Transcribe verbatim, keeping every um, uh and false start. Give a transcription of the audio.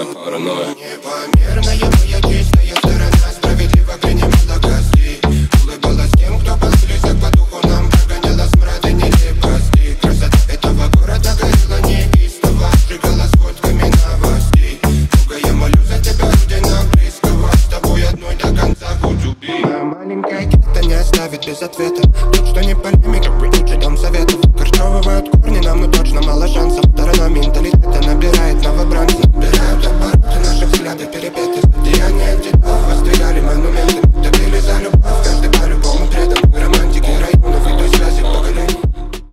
Паранойя. Непомерная моя чистая сторона справедливо принимала кости. Улыбалась тем, кто послился по духу, нам прогоняла смрад и нелепости. Красота этого города горела неистово, сжигала сводками новостей. Сука, я молю за тебя, родина близкого, с тобой одной до конца хоть убей. Моя маленькая гетто не оставит без ответа. Тут что не полемика, тут же дом советов. Корчевывают корни, нам и точно мало шансов. Сторона менталитета набирает новобранцев.